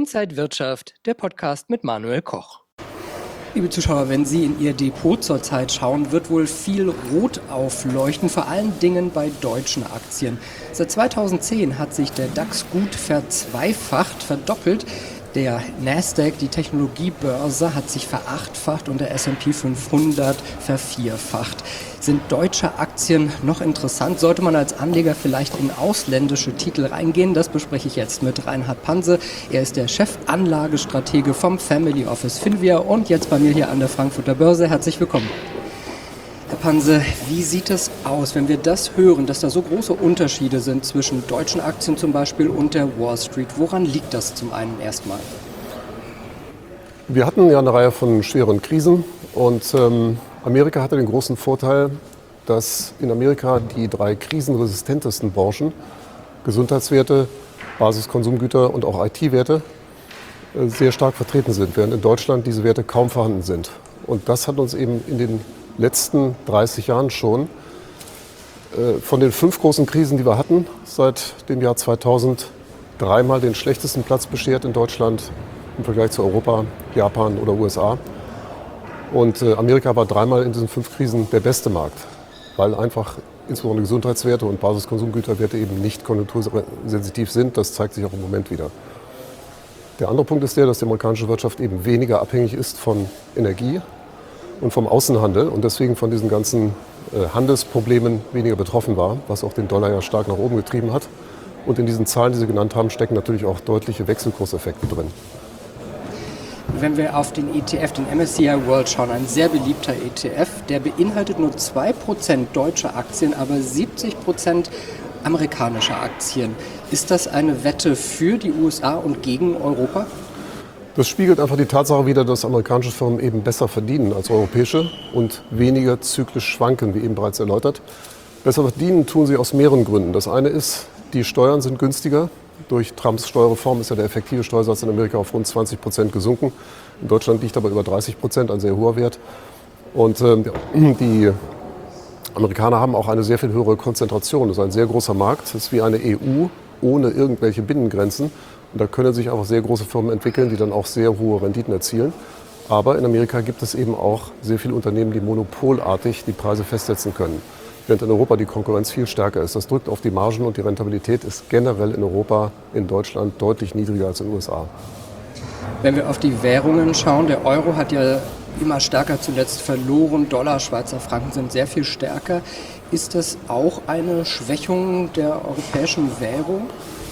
Inside Wirtschaft, der Podcast mit Manuel Koch. Liebe Zuschauer, wenn Sie in Ihr Depot zurzeit schauen, wird wohl viel Rot aufleuchten, vor allen Dingen bei deutschen Aktien. Seit 2010 hat sich der DAX gut verzweifacht, verdoppelt. Der Nasdaq, die Technologiebörse, hat sich verachtfacht und der S&P 500 vervierfacht. Sind deutsche Aktien noch interessant? Sollte man als Anleger vielleicht in ausländische Titel reingehen? Das bespreche ich jetzt mit Reinhard Panse. Er ist der Chefanlagestratege vom Family Office Finvia und jetzt bei mir hier an der Frankfurter Börse. Herzlich willkommen. Herr Panse, wie sieht es aus, wenn wir das hören, dass da so große Unterschiede sind zwischen deutschen Aktien zum Beispiel und der Wall Street? Woran liegt das zum einen erstmal? Wir hatten ja eine Reihe von schweren Krisen und Amerika hatte den großen Vorteil, dass in Amerika die 3 krisenresistentesten Branchen, Gesundheitswerte, Basiskonsumgüter und auch IT-Werte, sehr stark vertreten sind, während in Deutschland diese Werte kaum vorhanden sind. Und das hat uns eben in den letzten 30 Jahren schon von den 5 großen Krisen, die wir hatten, seit dem Jahr 2000 dreimal den schlechtesten Platz beschert in Deutschland im Vergleich zu Europa, Japan oder USA. Und Amerika war dreimal in diesen 5 Krisen der beste Markt, weil einfach insbesondere Gesundheitswerte und Basiskonsumgüterwerte eben nicht konjunktursensitiv sind. Das zeigt sich auch im Moment wieder. Der andere Punkt ist der, dass die amerikanische Wirtschaft eben weniger abhängig ist von Energie und vom Außenhandel und deswegen von diesen ganzen Handelsproblemen weniger betroffen war, was auch den Dollar ja stark nach oben getrieben hat. Und in diesen Zahlen, die Sie genannt haben, stecken natürlich auch deutliche Wechselkurseffekte drin. Wenn wir auf den ETF, den MSCI World schauen, ein sehr beliebter ETF, der beinhaltet nur 2% deutsche Aktien, aber 70% amerikanische Aktien. Ist das eine Wette für die USA und gegen Europa? Das spiegelt einfach die Tatsache wider, dass amerikanische Firmen eben besser verdienen als europäische und weniger zyklisch schwanken, wie eben bereits erläutert. Besser verdienen tun sie aus mehreren Gründen. Das eine ist, die Steuern sind günstiger. Durch Trumps Steuerreform ist ja der effektive Steuersatz in Amerika auf rund 20% gesunken. In Deutschland liegt aber über 30%, ein sehr hoher Wert. Und die Amerikaner haben auch eine sehr viel höhere Konzentration. Das ist ein sehr großer Markt. Das ist wie eine EU ohne irgendwelche Binnengrenzen. Und da können sich auch sehr große Firmen entwickeln, die dann auch sehr hohe Renditen erzielen. Aber in Amerika gibt es eben auch sehr viele Unternehmen, die monopolartig die Preise festsetzen können. Während in Europa die Konkurrenz viel stärker ist. Das drückt auf die Margen und die Rentabilität ist generell in Europa, in Deutschland deutlich niedriger als in den USA. Wenn wir auf die Währungen schauen, der Euro hat ja immer stärker zuletzt verloren, Dollar, Schweizer Franken sind sehr viel stärker. Ist das auch eine Schwächung der europäischen Währung?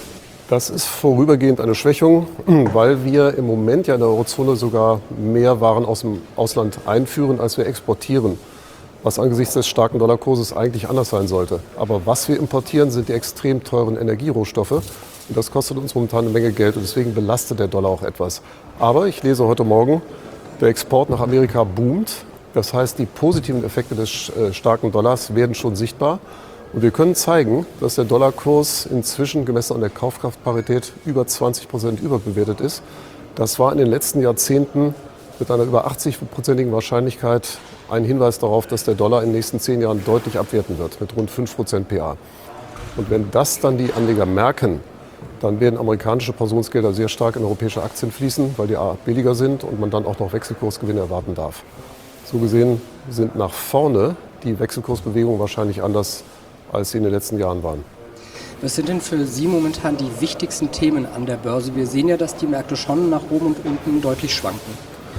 Das ist vorübergehend eine Schwächung, weil wir im Moment ja in der Eurozone sogar mehr Waren aus dem Ausland einführen, als wir exportieren. Was angesichts des starken Dollarkurses eigentlich anders sein sollte. Aber was wir importieren, sind die extrem teuren Energierohstoffe. Und das kostet uns momentan eine Menge Geld und deswegen belastet der Dollar auch etwas. Aber ich lese heute Morgen, der Export nach Amerika boomt. Das heißt, die positiven Effekte des starken Dollars werden schon sichtbar. Und wir können zeigen, dass der Dollarkurs inzwischen gemessen an der Kaufkraftparität über 20% überbewertet ist. Das war in den letzten Jahrzehnten mit einer über 80%igen Wahrscheinlichkeit ein Hinweis darauf, dass der Dollar in den nächsten 10 Jahren deutlich abwerten wird, mit rund 5% PA. Und wenn das dann die Anleger merken, dann werden amerikanische Pensionsgelder sehr stark in europäische Aktien fließen, weil die A billiger sind und man dann auch noch Wechselkursgewinne erwarten darf. So gesehen sind nach vorne die Wechselkursbewegungen wahrscheinlich anders, als sie in den letzten Jahren waren. Was sind denn für Sie momentan die wichtigsten Themen an der Börse? Wir sehen ja, dass die Märkte schon nach oben und unten deutlich schwanken.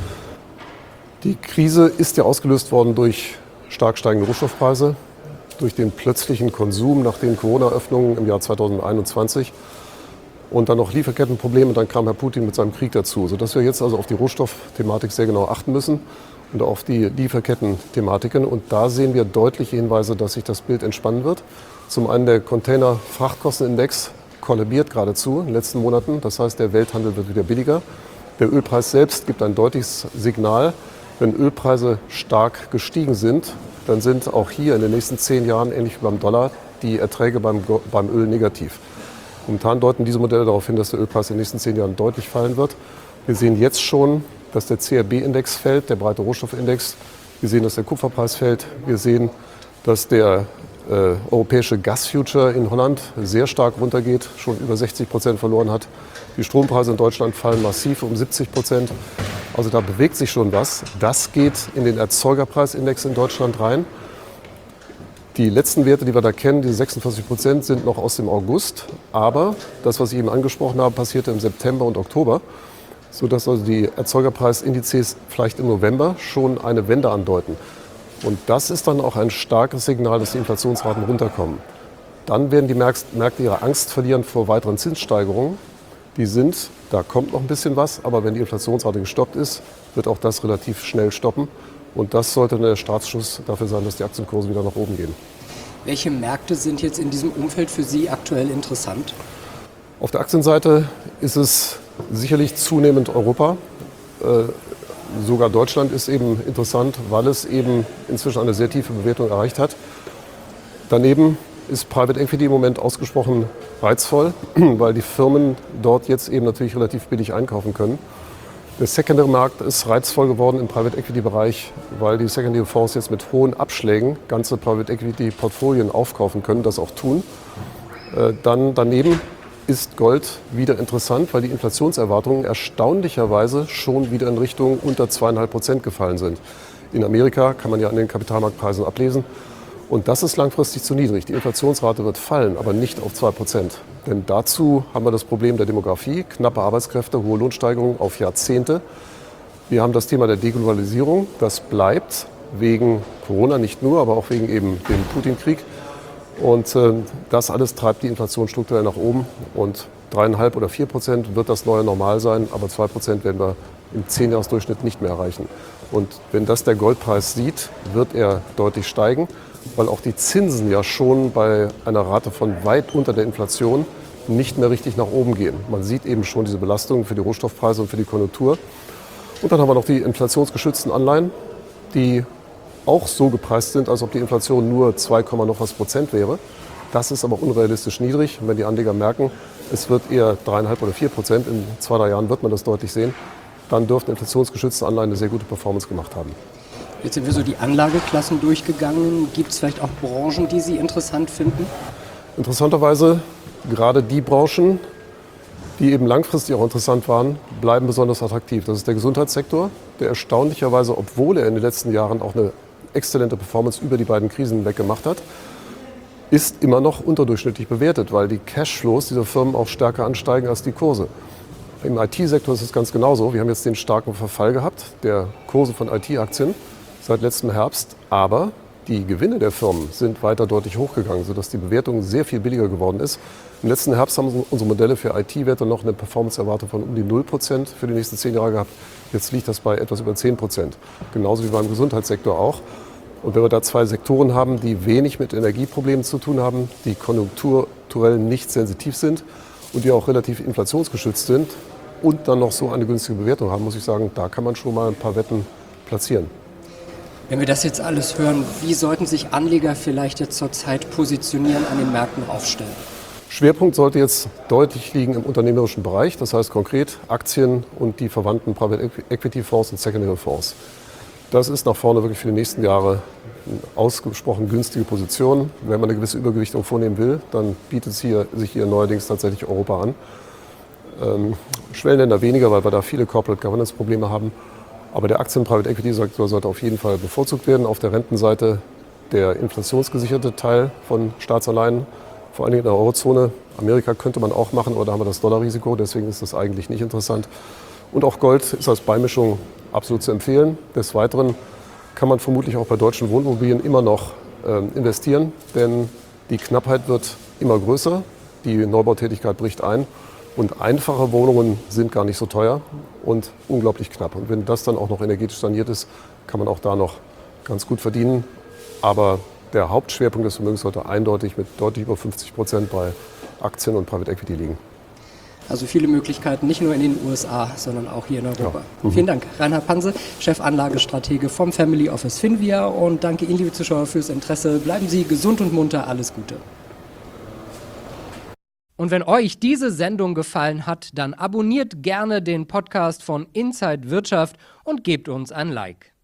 Die Krise ist ja ausgelöst worden durch stark steigende Rohstoffpreise, durch den plötzlichen Konsum nach den Corona-Öffnungen im Jahr 2021 und dann noch Lieferkettenprobleme. Und dann kam Herr Putin mit seinem Krieg dazu, sodass wir jetzt also auf die Rohstoffthematik sehr genau achten müssen und auf die Lieferketten-Thematiken. Und da sehen wir deutliche Hinweise, dass sich das Bild entspannen wird. Zum einen der Container-Frachtkostenindex kollabiert geradezu in den letzten Monaten. Das heißt, der Welthandel wird wieder billiger. Der Ölpreis selbst gibt ein deutliches Signal. Wenn Ölpreise stark gestiegen sind, dann sind auch hier in den nächsten 10 Jahren, ähnlich wie beim Dollar, die Erträge beim Öl negativ. Momentan deuten diese Modelle darauf hin, dass der Ölpreis in den nächsten 10 Jahren deutlich fallen wird. Wir sehen jetzt schon, dass der CRB-Index fällt, der breite Rohstoffindex. Wir sehen, dass der Kupferpreis fällt. Wir sehen, dass der europäische Gasfuture in Holland sehr stark runtergeht, schon über 60% verloren hat. Die Strompreise in Deutschland fallen massiv um 70%. Also da bewegt sich schon was. Das geht in den Erzeugerpreisindex in Deutschland rein. Die letzten Werte, die wir da kennen, diese 46%, sind noch aus dem August. Aber das, was ich eben angesprochen habe, passierte im September und Oktober, sodass also die Erzeugerpreisindizes vielleicht im November schon eine Wende andeuten. Und das ist dann auch ein starkes Signal, dass die Inflationsraten runterkommen. Dann werden die Märkte ihre Angst verlieren vor weiteren Zinssteigerungen. Da kommt noch ein bisschen was, aber wenn die Inflationsrate gestoppt ist, wird auch das relativ schnell stoppen. Und das sollte der Startschuss dafür sein, dass die Aktienkurse wieder nach oben gehen. Welche Märkte sind jetzt in diesem Umfeld für Sie aktuell interessant? Auf der Aktienseite ist es sicherlich zunehmend Europa. Sogar Deutschland ist eben interessant, weil es eben inzwischen eine sehr tiefe Bewertung erreicht hat. Daneben ist Private Equity im Moment ausgesprochen reizvoll, weil die Firmen dort jetzt eben natürlich relativ billig einkaufen können. Der Secondary-Markt ist reizvoll geworden im Private Equity-Bereich, weil die Secondary-Fonds jetzt mit hohen Abschlägen ganze Private Equity-Portfolien aufkaufen können, das auch tun. Dann daneben ist Gold wieder interessant, weil die Inflationserwartungen erstaunlicherweise schon wieder in Richtung unter 2,5% gefallen sind. In Amerika kann man ja an den Kapitalmarktpreisen ablesen. Und das ist langfristig zu niedrig. Die Inflationsrate wird fallen, aber nicht auf 2%. Denn dazu haben wir das Problem der Demografie, knappe Arbeitskräfte, hohe Lohnsteigerungen auf Jahrzehnte. Wir haben das Thema der Deglobalisierung. Das bleibt wegen Corona nicht nur, aber auch wegen eben dem Putin-Krieg. Und das alles treibt die Inflation strukturell nach oben. Und 3,5 oder 4% wird das neue Normal sein, aber 2% werden wir im 10-Jahres-Durchschnitt nicht mehr erreichen. Und wenn das der Goldpreis sieht, wird er deutlich steigen, weil auch die Zinsen ja schon bei einer Rate von weit unter der Inflation nicht mehr richtig nach oben gehen. Man sieht eben schon diese Belastungen für die Rohstoffpreise und für die Konjunktur. Und dann haben wir noch die inflationsgeschützten Anleihen, die auch so gepreist sind, als ob die Inflation nur 2, noch was Prozent wäre. Das ist aber unrealistisch niedrig. Und wenn die Anleger merken, es wird eher 3,5 oder 4%, in 2, 3 Jahren wird man das deutlich sehen, dann dürften inflationsgeschützte Anleihen eine sehr gute Performance gemacht haben. Jetzt sind wir so die Anlageklassen durchgegangen. Gibt es vielleicht auch Branchen, die Sie interessant finden? Interessanterweise gerade die Branchen, die eben langfristig auch interessant waren, bleiben besonders attraktiv. Das ist der Gesundheitssektor, der erstaunlicherweise, obwohl er in den letzten Jahren auch eine exzellente Performance über die beiden Krisen weggemacht hat, ist immer noch unterdurchschnittlich bewertet, weil die Cashflows dieser Firmen auch stärker ansteigen als die Kurse. Im IT-Sektor ist es ganz genauso. Wir haben jetzt den starken Verfall gehabt der Kurse von IT-Aktien seit letztem Herbst, aber die Gewinne der Firmen sind weiter deutlich hochgegangen, sodass die Bewertung sehr viel billiger geworden ist. Im letzten Herbst haben unsere Modelle für IT-Werte noch eine Performance-Erwartung von um die 0% für die nächsten 10 Jahre gehabt. Jetzt liegt das bei etwas über 10%. Genauso wie beim Gesundheitssektor auch. Und wenn wir da zwei Sektoren haben, die wenig mit Energieproblemen zu tun haben, die konjunkturell nicht sensitiv sind und die auch relativ inflationsgeschützt sind und dann noch so eine günstige Bewertung haben, muss ich sagen, da kann man schon mal ein paar Wetten platzieren. Wenn wir das jetzt alles hören, wie sollten sich Anleger vielleicht jetzt zurzeit positionieren, an den Märkten aufstellen? Schwerpunkt sollte jetzt deutlich liegen im unternehmerischen Bereich, das heißt konkret Aktien und die verwandten Private Equity Fonds und Secondary Fonds. Das ist nach vorne wirklich für die nächsten Jahre eine ausgesprochen günstige Position. Wenn man eine gewisse Übergewichtung vornehmen will, dann bietet sich hier neuerdings tatsächlich Europa an. Schwellenländer weniger, weil wir da viele Corporate Governance Probleme haben. Aber der Aktien-Private Equity-Sektor sollte auf jeden Fall bevorzugt werden. Auf der Rentenseite der inflationsgesicherte Teil von Staatsanleihen, vor allen Dingen in der Eurozone. Amerika könnte man auch machen, aber da haben wir das Dollarrisiko, deswegen ist das eigentlich nicht interessant. Und auch Gold ist als Beimischung absolut zu empfehlen. Des Weiteren kann man vermutlich auch bei deutschen Wohnimmobilien immer noch investieren, denn die Knappheit wird immer größer, die Neubautätigkeit bricht ein. Und einfache Wohnungen sind gar nicht so teuer und unglaublich knapp. Und wenn das dann auch noch energetisch saniert ist, kann man auch da noch ganz gut verdienen. Aber der Hauptschwerpunkt des Vermögens sollte eindeutig mit deutlich über 50% bei Aktien und Private Equity liegen. Also viele Möglichkeiten, nicht nur in den USA, sondern auch hier in Europa. Ja. Vielen Dank. Reinhard Panse, Chefanlagestratege vom Family Office Finvia. Und danke Ihnen, liebe Zuschauer, fürs Interesse. Bleiben Sie gesund und munter. Alles Gute. Und wenn euch diese Sendung gefallen hat, dann abonniert gerne den Podcast von Inside Wirtschaft und gebt uns ein Like.